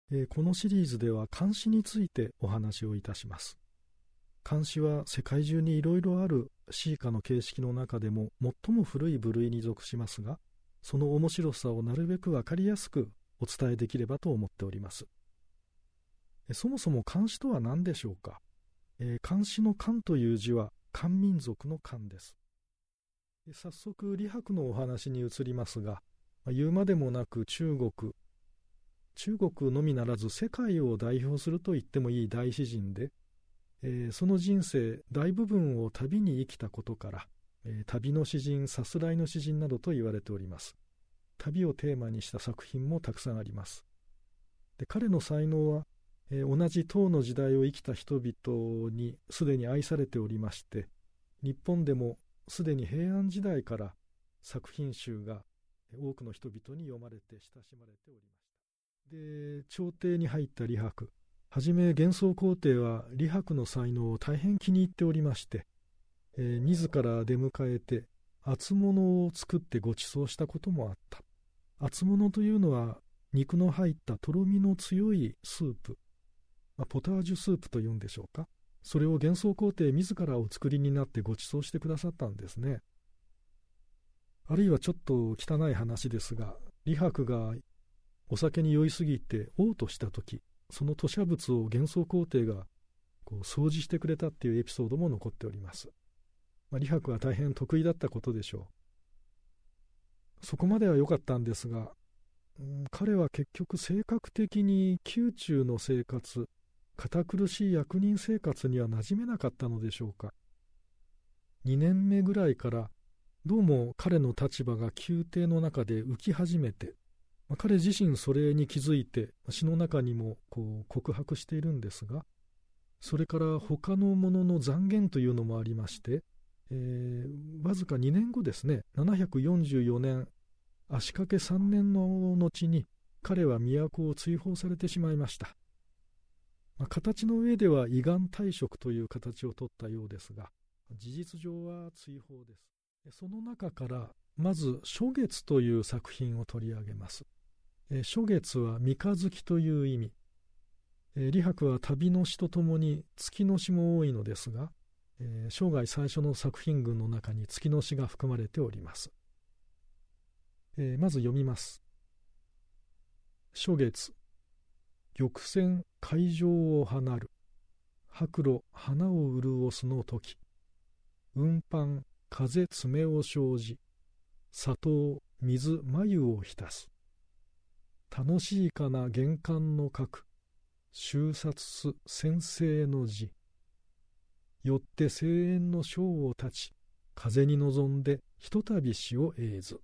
このシリーズでは漢詩についてお話をいたします。漢詩は世界中にいろいろある詩歌の形式の中でも最も古い部類に属しますが、その面白さをなるべくわかりやすくお伝えできればと思っております。そもそも漢詩とは何でしょうか。漢詩の漢という字は漢民族の漢です。早速李白のお話に移りますが、言うまでもなく中国のみならず世界を代表すると言ってもいい大詩人で、その人生大部分を旅に生きたことから、旅の詩人、さすらいの詩人などと言われております。旅をテーマにした作品もたくさんあります。で、彼の才能は、同じ唐の時代を生きた人々にすでに愛されておりまして、日本でもすでに平安時代から作品集が多くの人々に読まれて親しまれておりました。で、朝廷に入った李白。はじめ玄宗皇帝は李白の才能を大変気に入っておりまして、自ら出迎えて厚物を作ってご馳走したこともあった。厚物というのは肉の入ったとろみの強いスープ、ポタージュスープというんでしょうか。それを玄宗皇帝自らお作りになってご馳走してくださったんですね。あるいはちょっと汚い話ですが、李白がお酒に酔いすぎて嘔吐したとき、その吐砂物を玄宗皇帝が掃除してくれたっていうエピソードも残っております。李白は大変得意だったことでしょう。そこまでは良かったんですが、彼は結局性格的に宮中の生活、堅苦しい役人生活には馴染めなかったのでしょうか。2年目ぐらいからどうも彼の立場が宮廷の中で浮き始めて、彼自身それに気づいて詩の中にも告白しているんですが、それから他のものの残言というのもありまして、わずか2年後ですね、744年足掛け3年の後に彼は都を追放されてしまいました。形の上では依願退職という形を取ったようですが、事実上は追放です。その中からまず初月という作品を取り上げます。初月は三日月という意味。李白は旅の詩とともに月の詩も多いのですが、生涯最初の作品群の中に月の詩が含まれております。まず読みます。初月、玉泉海上を離る、白露花を潤すの時、運搬風爪を生じ、砂糖水眉を浸す。楽しいかな玄関の書く、収殺す先生の字。よって声援の章を立ち、風に臨んでひとたび詩を永ず。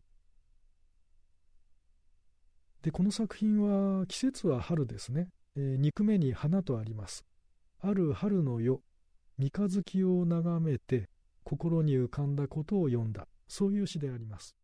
で、この作品は季節は春ですね。2句目に花とあります。ある春の夜、三日月を眺めて心に浮かんだことを詠んだ、そういう詩であります。